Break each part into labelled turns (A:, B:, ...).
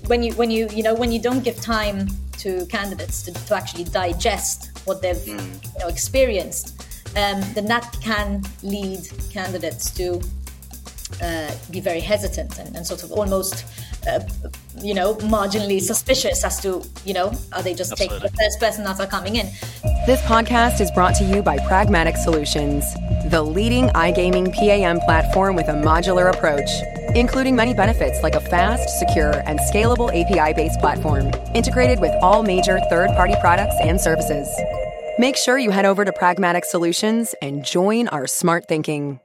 A: when you don't give time to candidates to actually digest what they've experienced, then that can lead candidates to be very hesitant and sort of almost marginally suspicious as to, are they just taking the first person that are coming in.
B: This podcast is brought to you by Pragmatic Solutions, the leading iGaming PAM platform with a modular approach, including many benefits like a fast, secure, and scalable API-based platform, integrated with all major third-party products and services. Make sure you head over to Pragmatic Solutions and join our smart thinking.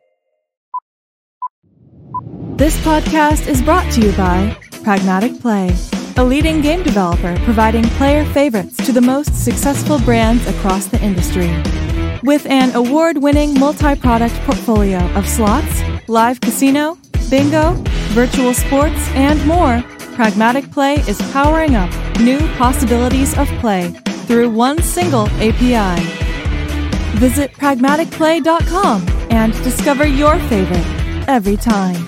C: This podcast is brought to you by Pragmatic Play, a leading game developer providing player favorites to the most successful brands across the industry. With an award-winning multi-product portfolio of slots, live casino, bingo, virtual sports, and more, Pragmatic Play is powering up new possibilities of play through one single API. Visit pragmaticplay.com and discover your favorite every time.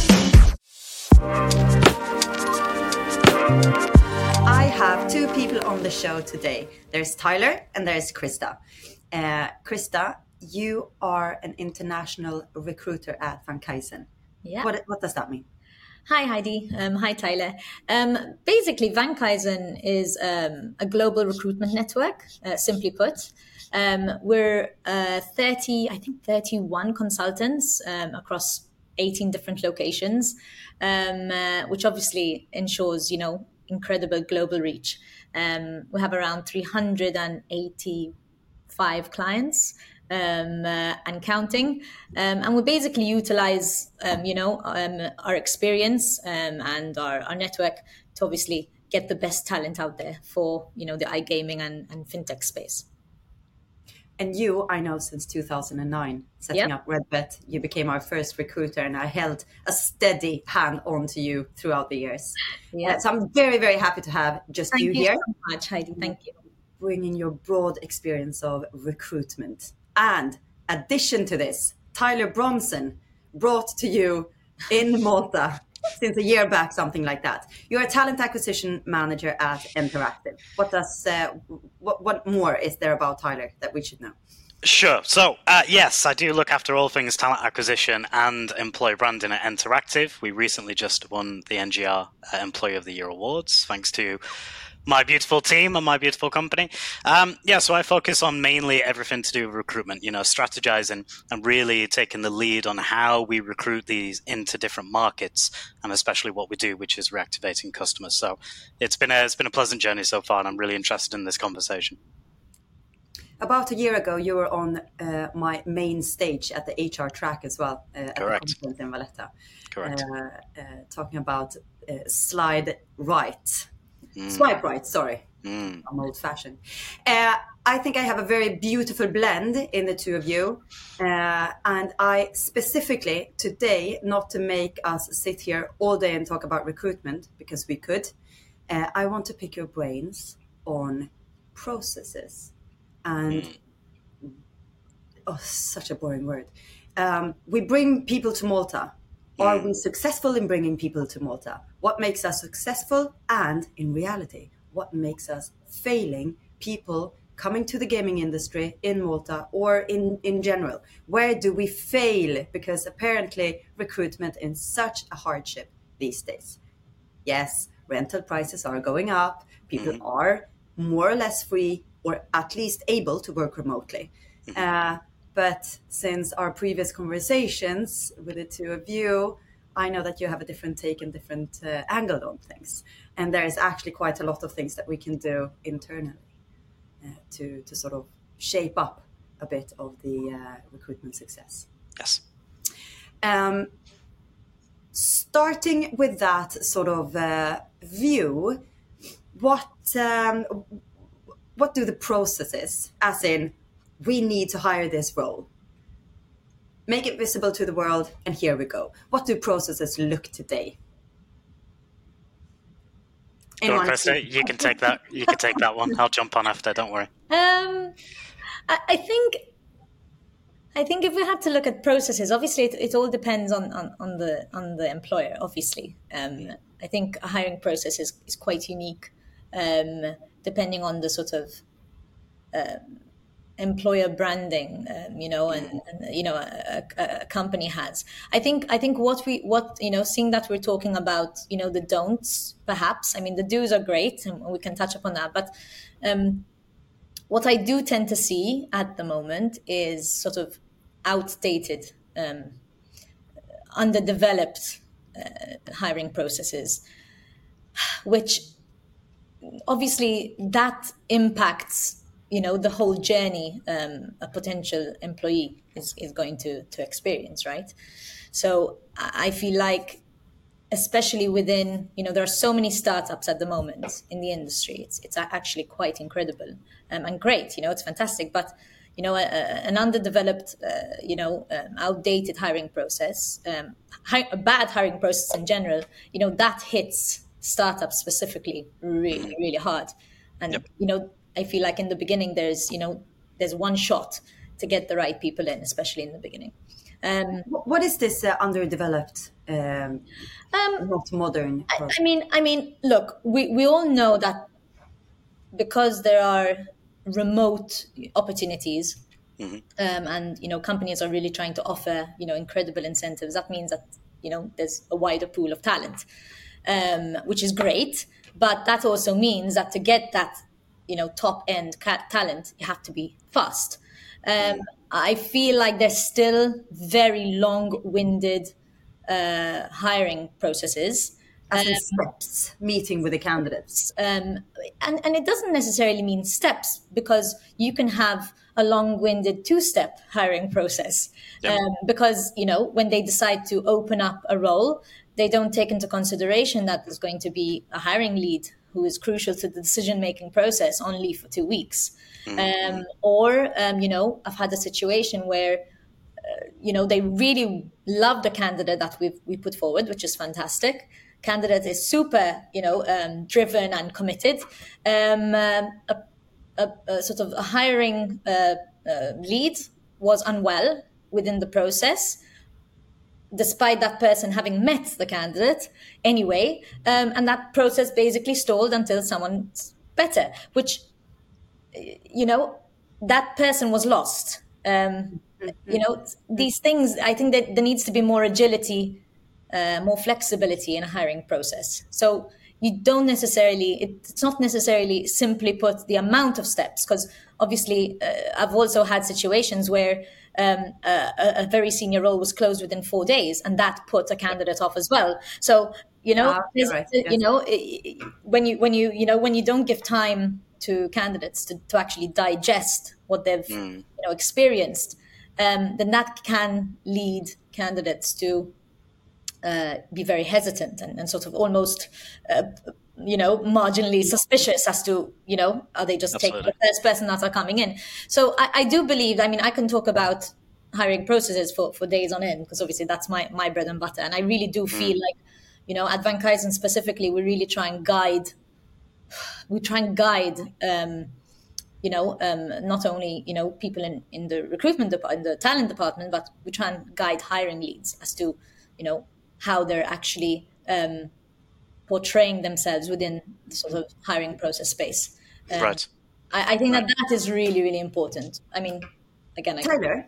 D: I have two people on the show today. There's Tyler and there's Krista. Krista, you are an international recruiter at Vankaisen.
A: Yeah.
D: What does that mean?
A: Hi, Heidi. Hi, Tyler. Basically, Vankaisen is a global recruitment network, simply put. We're 31 consultants across 18 different locations, which obviously ensures, incredible global reach. We have around 385 clients and counting. And we basically utilize, our experience and our network to obviously get the best talent out there for, the iGaming and fintech space.
D: And you, I know since 2009, setting up Redbet, you became our first recruiter, and I held a steady hand on to you throughout the years.
A: Yeah.
D: So I'm very, very happy to have just you here.
A: Thank you so much, Heidi. Thank you.
D: Bringing your broad experience of recruitment. And addition to this, Tyler Bronson brought to you in Malta since a year back, something like that. You're a talent acquisition manager at Interactive. What more is there about Tyler that we should know?
E: Sure. So, yes, I do look after all things talent acquisition and employee branding at Interactive. We recently just won the NGR Employee of the Year Awards, thanks to my beautiful team and my beautiful company. So I focus on mainly everything to do with recruitment, strategizing and really taking the lead on how we recruit these into different markets, and especially what we do, which is reactivating customers. So it's been a pleasant journey so far, and I'm really interested in this conversation.
D: About a year ago, you were on my main stage at the HR track as well, at the conference in Valletta.
E: Correct.
D: Talking about swipe right, sorry. I'm old-fashioned. I think I have a very beautiful blend in the two of you. And I specifically today, not to make us sit here all day and talk about recruitment, because we could, I want to pick your brains on processes. And, such a boring word. We bring people to Malta. Are we successful in bringing people to Malta? What makes us successful? And in reality, what makes us failing people coming to the gaming industry in Malta or in general? Where do we fail? Because apparently recruitment is such a hardship these days. Yes, rental prices are going up. People are more or less free, or at least able to work remotely. But since our previous conversations with the two of you, I know that you have a different take and different angle on things. And there is actually quite a lot of things that we can do internally to sort of shape up a bit of the recruitment success.
E: Yes.
D: Starting with that sort of view, what do the processes, as in, we need to hire this role, make it visible to the world, and here we go. What do processes look today?
E: Go on, Krista, you can take that. You can take that one. I'll jump on after. Don't worry.
A: I think if we had to look at processes, obviously it all depends on the employer. Obviously, I think a hiring process is quite unique, depending on the sort of employer branding, a company has. I think seeing that we're talking about, the don'ts, perhaps. I mean, the do's are great, and we can touch upon that. But what I do tend to see at the moment is sort of outdated, underdeveloped hiring processes, which obviously that impacts the whole journey a potential employee is going to experience, right? So I feel like, especially within, there are so many startups at the moment in the industry. It's actually quite incredible and great. It's fantastic. But an underdeveloped, outdated hiring process, a bad hiring process in general, that hits startups specifically really, really hard. And I feel like in the beginning there's one shot to get the right people in, especially in the beginning.
D: What is this underdeveloped, not modern?
A: I mean, look, we all know that because there are remote opportunities, and companies are really trying to offer incredible incentives. That means that there's a wider pool of talent, which is great. But that also means that to get that top end talent, you have to be fast. I feel like there's still very long-winded hiring processes.
D: As in steps, meeting with the candidates.
A: And it doesn't necessarily mean steps, because you can have a long-winded two-step hiring process. Because, when they decide to open up a role, they don't take into consideration that there's going to be a hiring lead who is crucial to the decision-making process on leave for 2 weeks. I've had a situation where, they really love the candidate that we put forward, which is fantastic. Candidate is super, driven and committed. A sort of a hiring lead was unwell within the process, despite that person having met the candidate anyway. And that process basically stalled until someone's better, which, that person was lost. These things, I think that there needs to be more agility, more flexibility in a hiring process. So you don't necessarily, it's not necessarily simply put the amount of steps, because obviously I've also had situations where a very senior role was closed within 4 days, and that put a candidate off as well. So, right. When you don't give time to candidates to actually digest what they've experienced, then that can lead candidates to be very hesitant and sort of almost, marginally suspicious as to, are they just taking the first person that are coming in? So I do believe, I can talk about hiring processes for days on end, because obviously that's my bread and butter. And I really do feel like, at Van Kuysen specifically, we really try and guide, not only, people in the recruitment department, the talent department, but we try and guide hiring leads as to, how they're actually portraying themselves within the sort of hiring process space.
E: Right.
A: I think that is really, really important. I mean, again,
D: Tyler,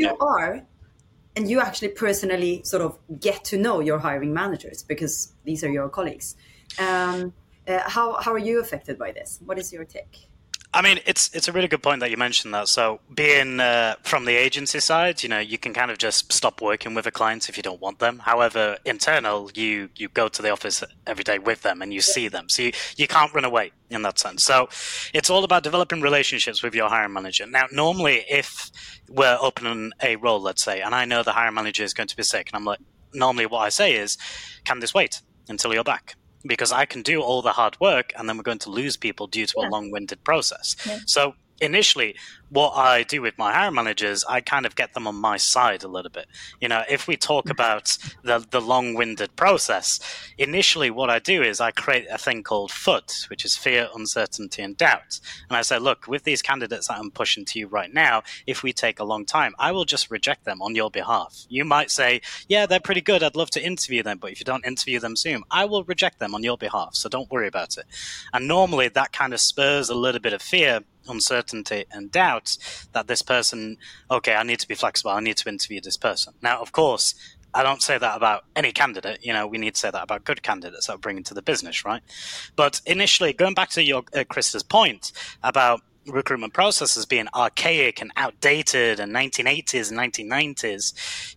D: you actually personally sort of get to know your hiring managers, because these are your colleagues. How are you affected by this? What is your take?
E: I mean, it's a really good point that you mentioned that. So being from the agency side, you can kind of just stop working with a client if you don't want them. However, internal, you go to the office every day with them and you see them. So you can't run away in that sense. So it's all about developing relationships with your hiring manager. Now, normally, if we're opening a role, let's say, and I know the hiring manager is going to be sick, and I'm like, normally what I say is, can this wait until you're back? Because I can do all the hard work and then we're going to lose people due to a long-winded process. Yeah. So initially, what I do with my hiring managers, I kind of get them on my side a little bit. If we talk about the long-winded process, initially what I do is I create a thing called FUD, which is fear, uncertainty, and doubt. And I say, look, with these candidates that I'm pushing to you right now, if we take a long time, I will just reject them on your behalf. You might say, yeah, they're pretty good, I'd love to interview them, but if you don't interview them soon, I will reject them on your behalf, so don't worry about it. And normally that kind of spurs a little bit of fear, uncertainty, and doubt that this person, okay, I need to be flexible, I need to interview this person. Now, of course, I don't say that about any candidate. We need to say that about good candidates that we're bringing to the business, right? But initially, going back to your Krista's point about recruitment processes being archaic and outdated and 1980s and 1990s,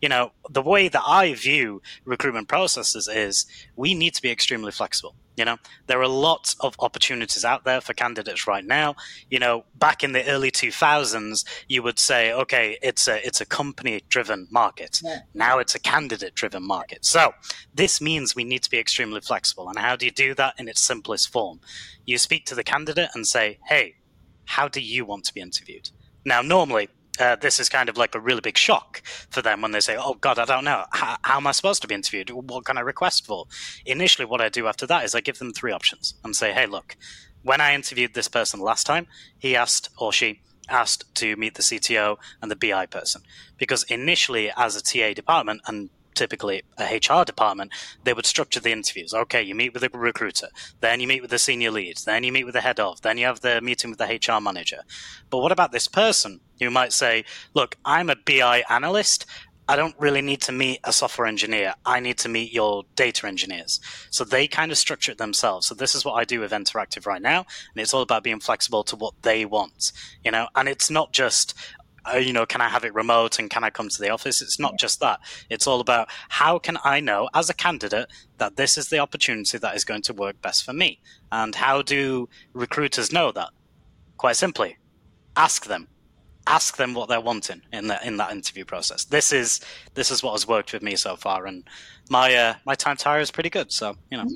E: the way that I view recruitment processes is we need to be extremely flexible. There are lots of opportunities out there for candidates right now. Back in the early 2000s, you would say, okay, it's a company-driven market. Yeah. Now it's a candidate-driven market. So this means we need to be extremely flexible. And how do you do that in its simplest form? You speak to the candidate and say, hey, how do you want to be interviewed? Now, normally, this is kind of like a really big shock for them when they say, oh, God, I don't know. How am I supposed to be interviewed? What can I request for? Initially, what I do after that is I give them 3 options and say, hey, look, when I interviewed this person last time, he asked or she asked to meet the CTO and the BI person. Because initially, as a TA department, and typically a HR department, they would structure the interviews. Okay, you meet with a recruiter, then you meet with the senior lead, then you meet with the head of, then you have the meeting with the HR manager. But what about this person who might say, look, I'm a BI analyst, I don't really need to meet a software engineer, I need to meet your data engineers. So they kind of structure it themselves. So this is what I do with Interactive right now, and it's all about being flexible to what they want, and it's not just can I have it remote and can I come to the office? It's not just that. It's all about how can I know as a candidate that this is the opportunity that is going to work best for me? And how do recruiters know that? Quite simply, ask them. Ask them what they're wanting in that interview process. This is what has worked with me so far, and my time to hire is pretty good. So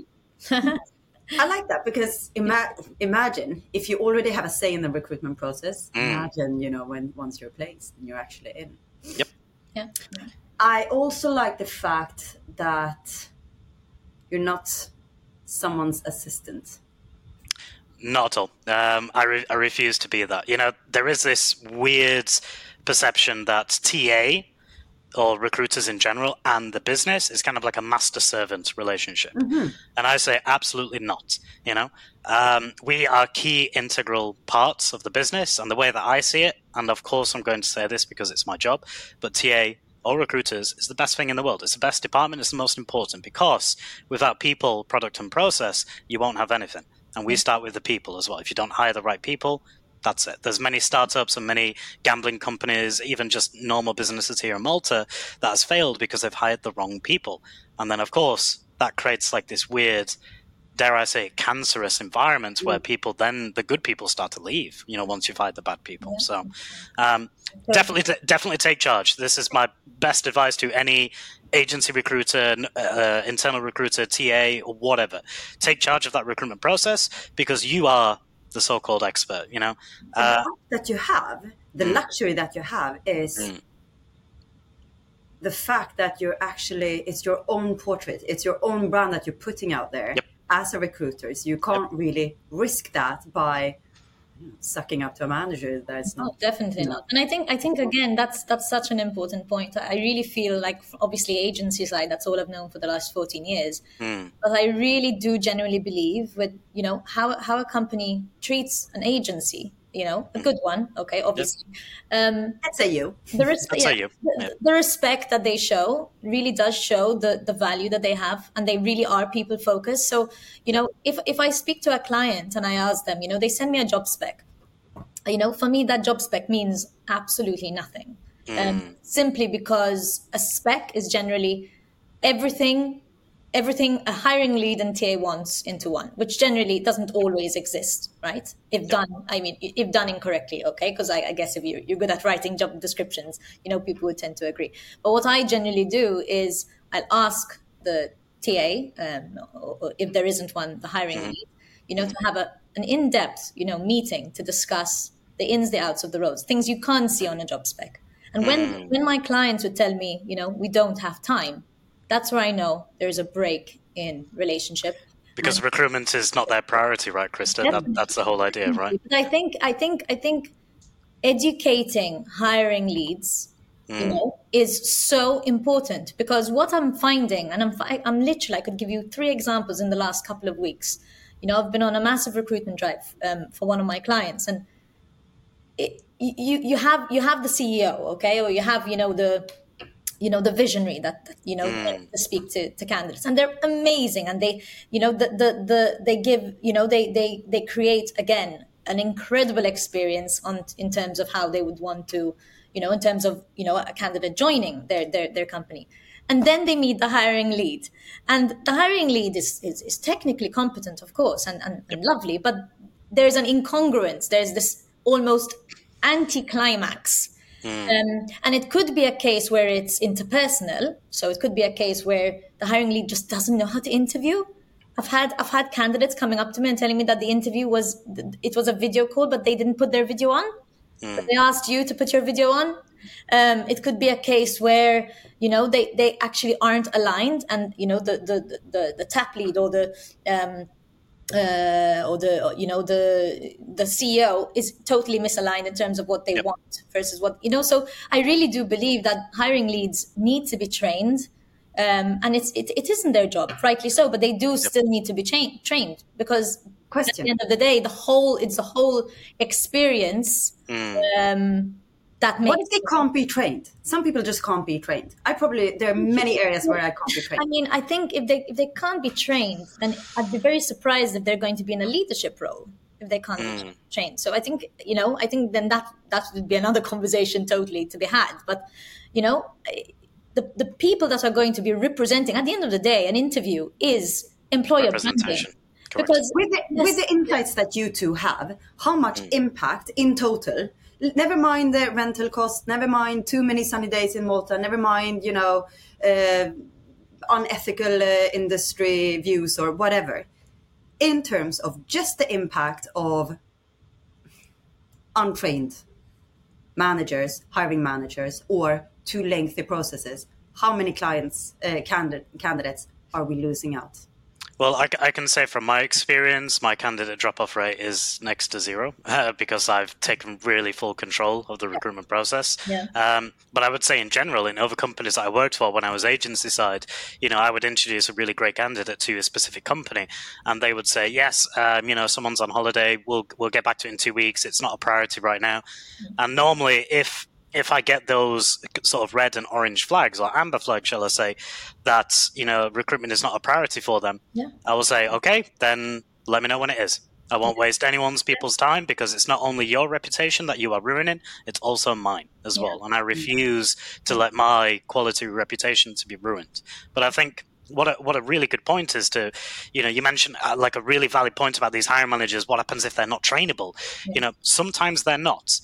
D: I like that because imagine if you already have a say in the recruitment process. Imagine, once you're placed and you're actually in.
E: Yep.
A: Yeah.
D: I also like the fact that you're not someone's assistant.
E: Not at all. I refuse to be that. There is this weird perception that TA or recruiters in general and the business is kind of like a master-servant relationship. Mm-hmm. And I say absolutely not. We are key integral parts of the business, and the way that I see it, and of course I'm going to say this because it's my job, but TA or recruiters is the best thing in the world. It's the best department. It's the most important because without people, product, and process, you won't have anything. And we start with the people as well. If you don't hire the right people, that's it. There's many startups and many gambling companies, even just normal businesses here in Malta, that has failed because they've hired the wrong people. And then, of course, that creates like this weird, dare I say, cancerous environment where people then, the good people start to leave, once you've hired the bad people. So definitely take charge. This is my best advice to any agency recruiter, internal recruiter, TA, or whatever. Take charge of that recruitment process because you are the so-called expert,
D: that you have, the luxury that you have is the fact that it's your own portrait, it's your own brand that you're putting out there. Yep. As a recruiter. So you can't really risk that by sucking up to a manager that's not.
A: No, definitely not. And I think again, that's such an important point. I really feel like, obviously, agency side, that's all I've known for the last 14 years. But I really do genuinely believe with, how a company treats an agency, a good one. Okay, obviously.
D: Let's say you.
A: The respect that they show really does show the value that they have, and they really are people focused. So, if I speak to a client and I ask them, they send me a job spec, for me, that job spec means absolutely nothing. Simply because a spec is generally everything a hiring lead and TA wants into one, which generally doesn't always exist, right? If done incorrectly, okay? Because I guess if you're good at writing job descriptions, people would tend to agree. But what I generally do is I'll ask the TA, or if there isn't one, the hiring lead, to have an in-depth, meeting to discuss the ins, the outs of the roles, things you can't see on a job spec. And when my clients would tell me, we don't have time, that's where I know there's a break in relationship.
E: Because recruitment is not their priority, right, Krista? That's the whole idea, right?
A: But I think educating hiring leads, is so important, because what I'm finding, and I'm literally, I could give you 3 examples in the last couple of weeks. I've been on a massive recruitment drive for one of my clients, and you have the CEO, okay, or you have the visionary that to speak to candidates, and they're amazing, and they they give they create again an incredible experience in terms of how they would want to in terms of a candidate joining their company. And then they meet the hiring lead, and the hiring lead is technically competent, of course, and lovely, but there's an incongruence. There's this almost anticlimax. And it could be a case where it's interpersonal. So it could be a case where the hiring lead just doesn't know how to interview. I've had candidates coming up to me and telling me that the interview was a video call, but they didn't put their video on. But they asked you to put your video on. It could be a case where they actually aren't aligned, and the tap lead or the CEO is totally misaligned in terms of what they want versus what So I really do believe that hiring leads need to be trained, and it isn't their job, rightly so, but they do still need to be trained, because at the end of the day, it's the whole experience that makes.
D: What if they can't be trained? Some people just can't be trained. There are many areas where I can't be trained.
A: I mean, I think if they can't be trained, then I'd be very surprised if they're going to be in a leadership role if they can't be trained. So I think then that would be another conversation totally to be had. But the people that are going to be representing, at the end of the day, an interview is employer branding. Because
D: with the insights that you two have, how much impact in total? Never mind the rental cost, never mind too many sunny days in Malta, never mind unethical industry views or whatever. In terms of just the impact of untrained managers, hiring managers, or too lengthy processes, how many candidates are we losing out?
E: Well, I can say from my experience, my candidate drop-off rate is next to 0 because I've taken really full control of the recruitment process.
A: Yeah.
E: But I would say in general, in other companies that I worked for when I was agency side, I would introduce a really great candidate to a specific company, and they would say, yes, someone's on holiday, we'll get back to it in 2 weeks. It's not a priority right now. And normally, if I get those sort of red and orange flags, or amber flags, shall I say, that, recruitment is not a priority for them, I will say, okay, then let me know when it is. I won't waste people's time, because it's not only your reputation that you are ruining, it's also mine as well. And I refuse to let my quality reputation to be ruined. But I think what a really good point is to, you mentioned like a really valid point about these hiring managers. What happens if they're not trainable? Sometimes they're not.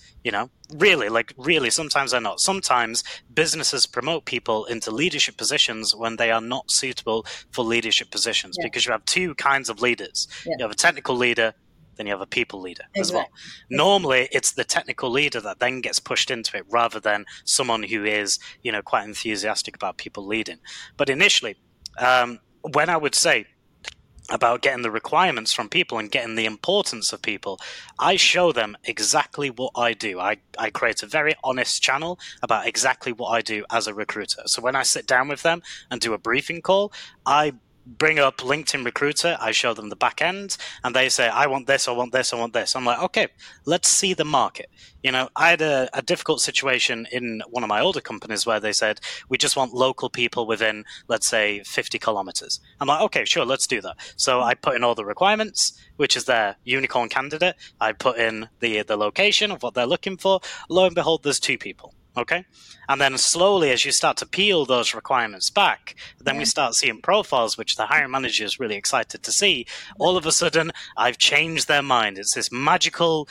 E: Really, sometimes they're not. Sometimes businesses promote people into leadership positions when they are not suitable for leadership positions, because you have 2 kinds of leaders. You have a technical leader, then you have a people leader as well. Normally, it's the technical leader that then gets pushed into it, rather than someone who is, quite enthusiastic about people leading. But initially, when I would say about getting the requirements from people and getting the importance of people, I show them exactly what I do. I create a very honest channel about exactly what I do as a recruiter. So when I sit down with them and do a briefing call, I bring up LinkedIn Recruiter, I show them the back end, and they say, I want this, I want this, I want this. I'm like, okay, let's see the market. I had a difficult situation in one of my older companies where they said, we just want local people within, let's say, 50 kilometers. I'm like, okay, sure, let's do that. So I put in all the requirements, which is their unicorn candidate. I put in the location of what they're looking for. Lo and behold, there's 2 people. Okay. And then slowly, as you start to peel those requirements back, then we start seeing profiles, which the hiring manager is really excited to see. All of a sudden, I've changed their mind. It's this magical,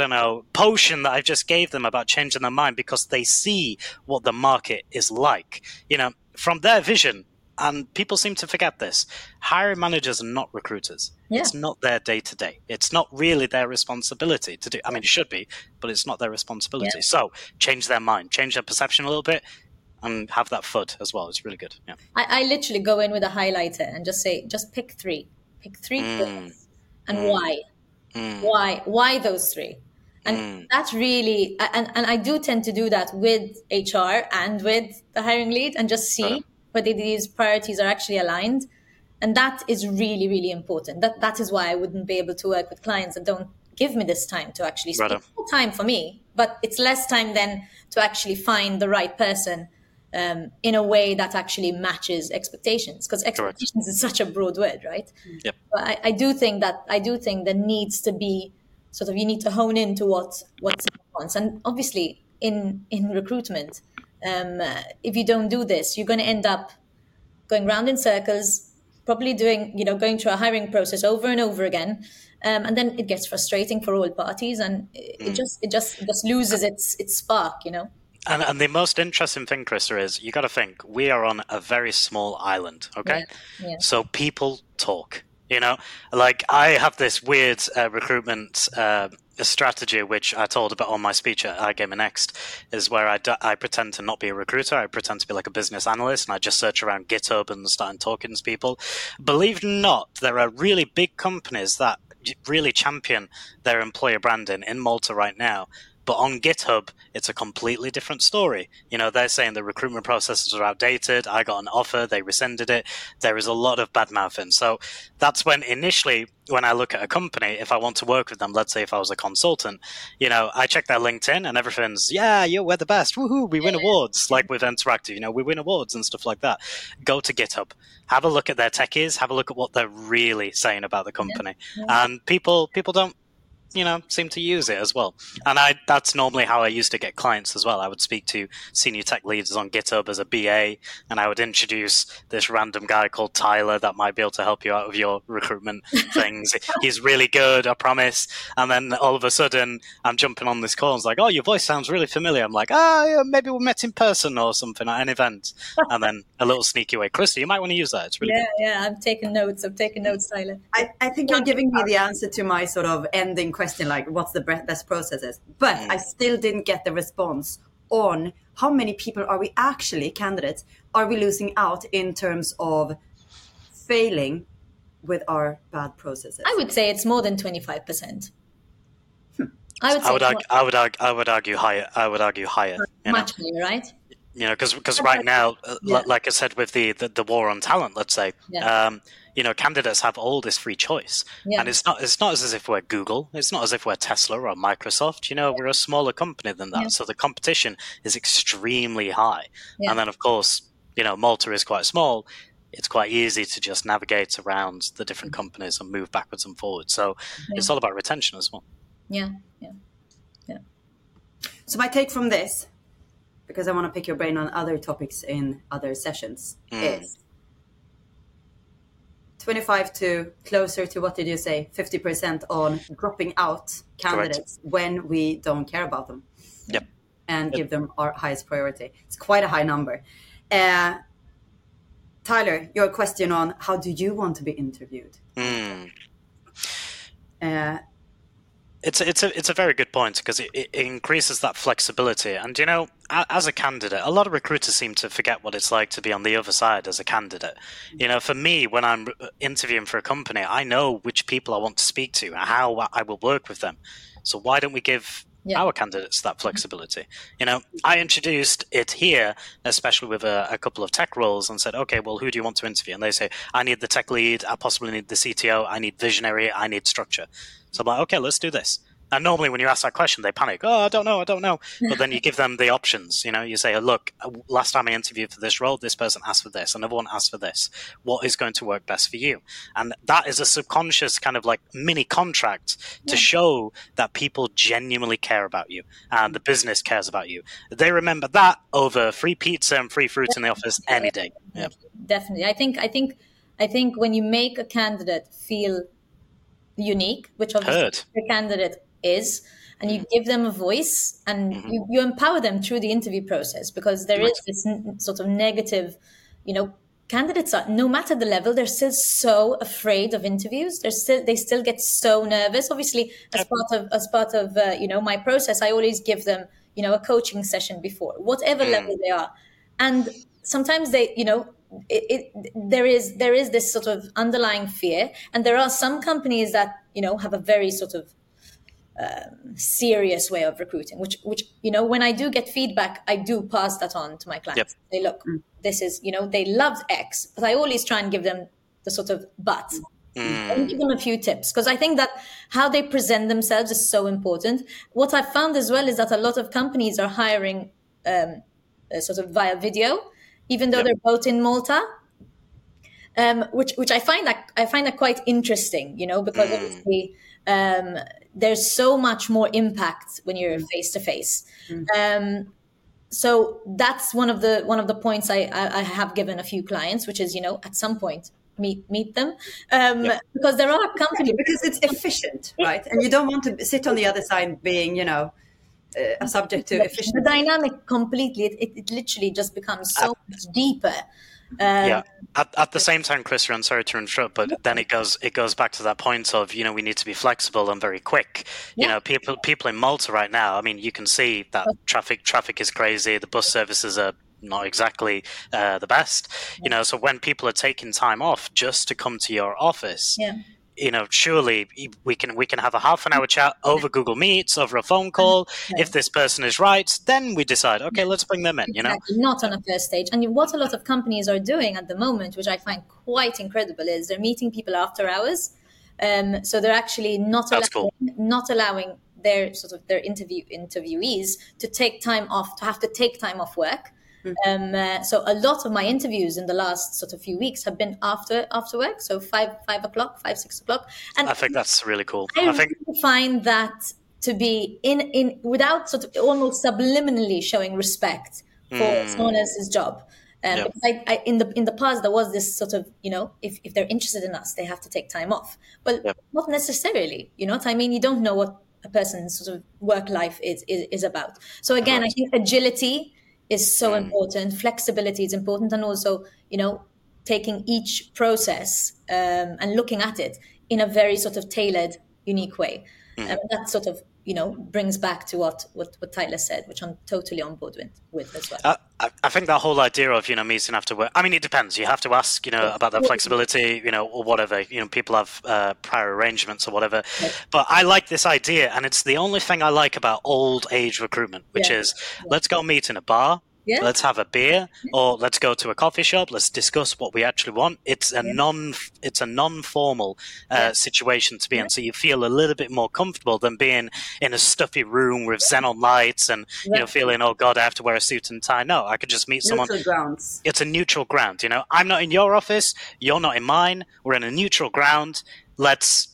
E: potion that I've just gave them about changing their mind, because they see what the market is like. From their vision, and people seem to forget this. Hiring managers are not recruiters.
A: Yeah.
E: It's not their day-to-day. It's not really their responsibility to do. I mean, it should be, but it's not their responsibility.
A: Yeah.
E: So change their mind, change their perception a little bit, and have that FUD as well. It's really good. Yeah.
A: I literally go in with a highlighter and just say, just pick three things, and why. Why those three? And that's really, and I do tend to do that with HR and with the hiring lead, and just see whether these priorities are actually aligned. And that is really, really important. That is why I wouldn't be able to work with clients that don't give me this time to actually spend more time for me, but it's less time then to actually find the right person in a way that actually matches expectations, because expectations is such a broad word, right?
E: Yep.
A: But I do think there needs to be sort of, you need to hone into what someone wants. And obviously in recruitment, if you don't do this, you're going to end up going round in circles, probably going through a hiring process over and over again. And then it gets frustrating for all parties, and it just loses its spark,
E: And the most interesting thing, Krista, is you got to think we are on a very small island, okay?
A: Yeah.
E: So people talk, Like I have this weird recruitment strategy, which I told about on my speech at iGaming Next, is where I pretend to not be a recruiter. I pretend to be like a business analyst, and I just search around GitHub and start talking to people. Believe it or not, there are really big companies that really champion their employer branding in Malta right now. But on GitHub, it's a completely different story. They're saying the recruitment processes are outdated. I got an offer, they rescinded it. There is a lot of bad mouthing. So that's when initially, when I look at a company, if I want to work with them, let's say if I was a consultant, I check their LinkedIn and everything's, we're the best. Woohoo, we win awards, like with Interactive, we win awards and stuff like that. Go to GitHub, have a look at their techies, have a look at what they're really saying about the company. And people don't, seem to use it as well. And that's normally how I used to get clients as well. I would speak to senior tech leaders on GitHub as a BA, and I would introduce this random guy called Tyler that might be able to help you out with your recruitment things. He's really good, I promise. And then all of a sudden, I'm jumping on this call and it's like, oh, your voice sounds really familiar. I'm like, maybe we met in person or something at an event. And then a little sneaky way. Krista, you might want to use that. It's really good.
A: Yeah, I'm taking notes, Tyler.
D: I think you're giving me the answer to my sort of ending question, like what's the best processes, but I still didn't get the response on how many people are we actually, candidates, are we losing out in terms of failing with our bad processes?
A: I would say it's more than 25%.
E: I would argue higher.
A: Much higher, right?
E: Because right now, like I said, with the war on talent, let's say, candidates have all this free choice, and it's not as if we're Google, it's not as if we're Tesla or Microsoft. We're a smaller company than that, so the competition is extremely high. And then, of course, Malta is quite small. It's quite easy to just navigate around the different companies and move backwards and forwards. So it's all about retention as well.
A: Yeah.
D: So my take from this, because I want to pick your brain on other topics in other sessions, is 25 to closer to, what did you say, 50% on dropping out candidates when we don't care about them.
E: Yep.
D: And give them our highest priority. It's quite a high number. Tyler, your question on how do you want to be interviewed?
E: It's a very good point, because it increases that flexibility. And, as a candidate, a lot of recruiters seem to forget what it's like to be on the other side as a candidate. For me, when I'm interviewing for a company, I know which people I want to speak to and how I will work with them. So why don't we give our candidates that flexibility? I introduced it here, especially with a couple of tech roles, and said, okay, well, who do you want to interview? And they say, I need the tech lead, I possibly need the CTO, I need visionary, I need structure. So I'm like, okay, let's do this. And normally when you ask that question, they panic. Oh, I don't know. But then you give them the options. You say, look, last time I interviewed for this role, this person asked for this, another one asked for this. What is going to work best for you? And that is a subconscious kind of like mini contract to show that people genuinely care about you and the business cares about you. They remember that over free pizza and free fruit in the office any day. Yeah.
A: Definitely. I think when you make a candidate feel unique, which obviously the candidate is, and you give them a voice and you empower them through the interview process, because there is this sort of negative, candidates are, no matter the level, they're still so afraid of interviews. They still get so nervous. Obviously, as part of my process, I always give them a coaching session before, whatever level they are, and sometimes they there is this sort of underlying fear, and there are some companies that have a very sort of serious way of recruiting, which when I do get feedback, I do pass that on to my clients. They look, this is they loved X, but I always try and give them the sort of but. And give them a few tips, because I think that how they present themselves is so important. What I've found as well is that a lot of companies are hiring sort of via video, even though they're both in Malta, which I find that quite interesting, because obviously there's so much more impact when you're face to face. So that's one of the points I have given a few clients, which is at some point meet them, because there are companies,
D: because it's efficient, right? And you don't want to sit on the other side being a subject to efficiency.
A: The dynamic completely, it literally just becomes so much deeper.
E: At the same time, Chris, I'm sorry to interrupt, but then it goes back to that point of we need to be flexible and very quick. People in Malta right now, I mean, you can see that traffic is crazy. The bus services are not exactly the best. So when people are taking time off just to come to your office, surely we can have a half an hour chat over Google Meets, over a phone call. If this person is right, then we decide, okay, let's bring them in.
A: Exactly. Not on a first stage. And what a lot of companies are doing at the moment, which I find quite incredible, is they're meeting people after hours. So they're actually not allowing their interviewees to take time off, to have to take time off work. So a lot of my interviews in the last sort of few weeks have been after work, so 5 o'clock, 6 o'clock, and
E: I think that's really cool.
A: I really find that to be in without sort of almost subliminally showing respect for someone else's job. Because I in the past there was this sort of if they're interested in us, they have to take time off. Well, not necessarily. You know what I mean? You don't know what a person's sort of work life is about. So again, I think agility is so important. Flexibility is important, and also taking each process and looking at it in a very sort of tailored, unique way. That sort of brings back to what Tyler said, which I'm totally on board with as well.
E: I think that whole idea of meeting after work, I mean, it depends. You have to ask about that flexibility, or whatever. People have prior arrangements or whatever. But I like this idea, and it's the only thing I like about old age recruitment, which is let's go meet in a bar. Let's have a beer, or let's go to a coffee shop. Let's discuss what we actually want. It's a non-formal situation to be in, so you feel a little bit more comfortable than being in a stuffy room with xenon lights and feeling, oh God, I have to wear a suit and tie. No, I could just meet someone.
D: Neutral grounds.
E: It's a neutral ground. I'm not in your office. You're not in mine. We're in a neutral ground. Let's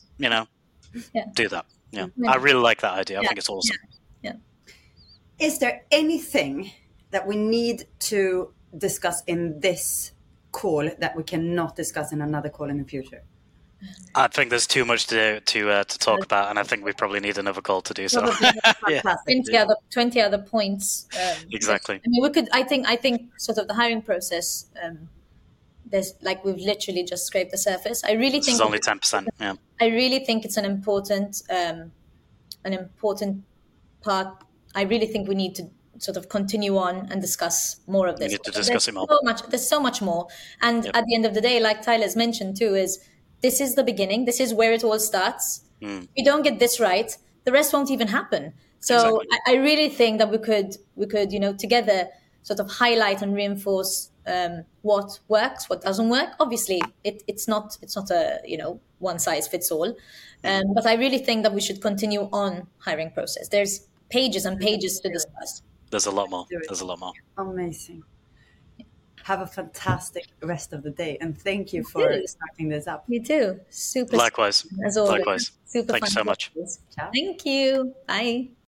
E: do that. I really like that idea. I think it's awesome.
D: Is there anything that we need to discuss in this call that we cannot discuss in another call in the future?
E: I think there's too much to talk about, and I think we probably need another call to do so.
A: 20 other points.
E: Exactly.
A: I mean, we could. I think sort of the hiring process. There's we've literally just scraped the surface. I really think
E: it's only 10%. Yeah.
A: I really think it's an important part. I really think we need to sort of continue on and discuss more of this.
E: We need to discuss it more.
A: There's so much more. And at the end of the day, like Tyler's mentioned too, this is the beginning. This is where it all starts. If you don't get this right, the rest won't even happen. So exactly. I really think that we could together sort of highlight and reinforce what works, what doesn't work. Obviously, it's not a one size fits all. But I really think that we should continue on hiring process. There's pages and pages to discuss.
E: There's a lot more.
D: Amazing. Have a fantastic rest of the day, and thank you for starting this up.
A: You too. Super.
E: Likewise.
A: As always.
E: Likewise.
A: Super.
E: Thank you so much.
A: Ciao. Thank you. Bye.